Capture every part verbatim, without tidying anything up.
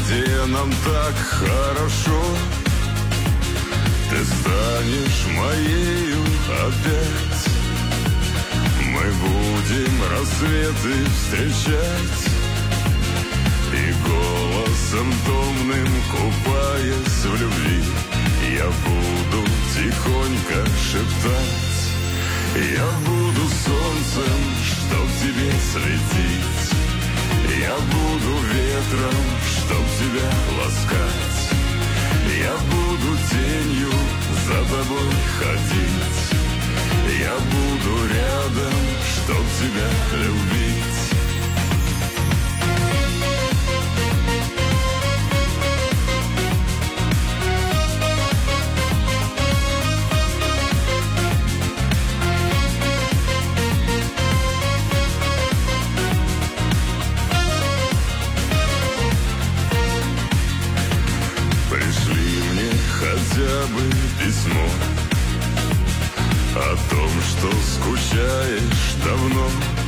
где нам так хорошо. Ты станешь моею опять. Мы будем рассветы встречать, и голосом томным, купаясь в любви, я буду тихонько шептать. Я буду солнцем, чтоб тебе светить. Я буду ветром, чтоб тебя ласкать. Я буду тенью за тобой ходить. Я буду рядом, чтоб тебя любить. Хотя бы письмо о том, что скучаешь давно,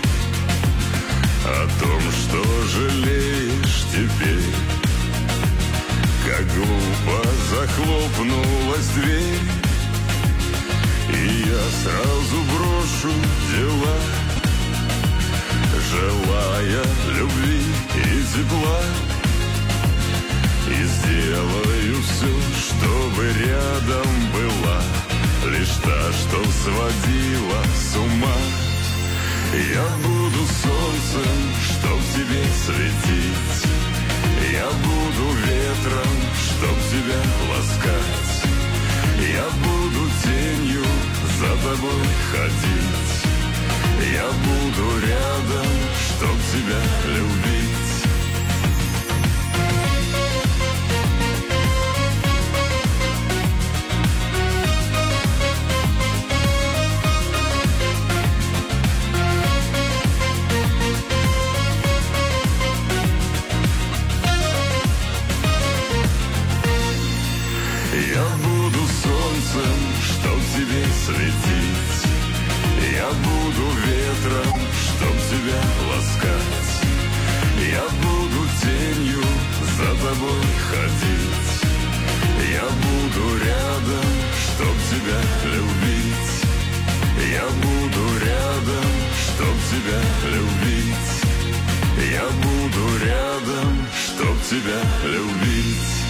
о том, что жалеешь теперь, как глупо захлопнулась дверь. И я сразу брошу дела, желая любви и тепла. И сделаю все, чтобы рядом была лишь та, что сводила с ума. Я буду солнцем, чтоб тебе светить. Я буду ветром, чтоб тебя ласкать. Я буду тенью за тобой ходить. Я буду рядом, чтоб тебя любить. Я буду солнцем, чтоб тебе светить. Я буду ветром, чтоб тебя ласкать. Я буду тенью за тобой ходить. Я буду рядом, чтоб тебя любить. Я буду рядом, чтоб тебя любить. Я буду рядом, чтоб тебя любить.